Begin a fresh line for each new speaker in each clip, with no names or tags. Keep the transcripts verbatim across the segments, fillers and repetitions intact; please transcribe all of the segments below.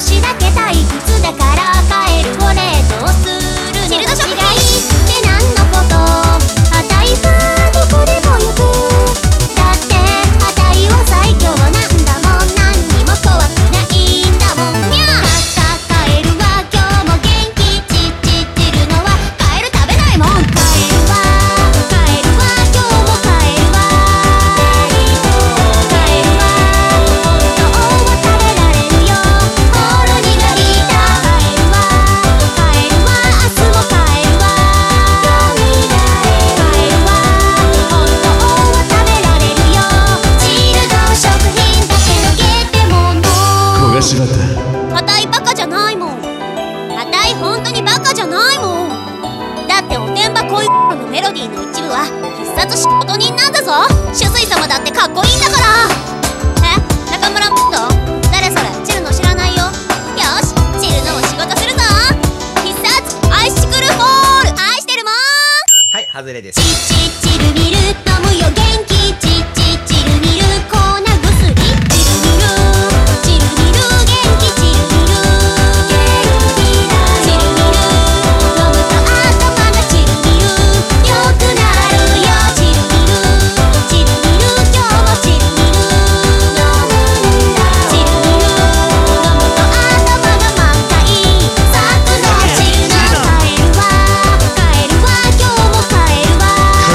しだけ退屈だからカエルを冷凍するのが違いって何のこと？あたいはどこでも行く。だってあたいは最強なんだもん。何にも怖くないんだもん。にゃーカカエルは今日も元気。チッチッチるのはカエル食べないもん。カエルはカエルは今日もカエルはカエルは本当は食べられるよ。ほろ苦びたカエルはカエルは明日もカエルはカエルは本当は食べられるよ。チルド食品だけのゲテモノ。
小頭だ。
あたいバカじゃないもん。あたいほんとにバカじゃないもん。だっておてんば恋のメロディーの一部は必殺仕事人なんだぞ。主水様だってかっこいいんだから。え中村モッド誰それ？チルノ知らないよ。よしチルノも仕事するぞ。必殺アイシクルボール愛してるもん。
はい、外れです。
チッチッチルミル飲むよ元気。チッチッチルミル粉薬。チルミルチルミル元気。チルミルチルミル飲むと頭がチルミル良くなるよ。チルミルチルミル今日もチルミル飲むんだ。チルミル飲むと頭が満開。サクのチルのカエルはカエルは今日もカエルは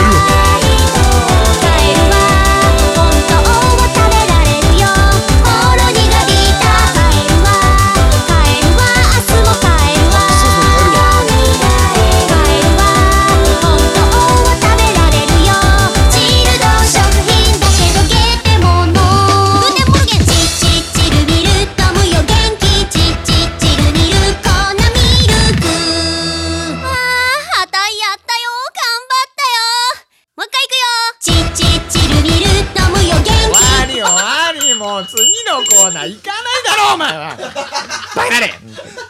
カエルは本当は食べられるよ。ほろ苦びたカエルはカエルは明日もカエルはカエルは本当は食べられるよ。チルド食品だけどゲテモノ。グーテンモルゲン。チッチッチルミル飲むよ元気。チッチッチルミル粉ミルク。あーあたいやったよ。頑張ったよ。もう一回いくよ。チッチッチルミル飲むよ元気。
終わり終わり、もう次のコーナー行かないだろお前は。バカれ。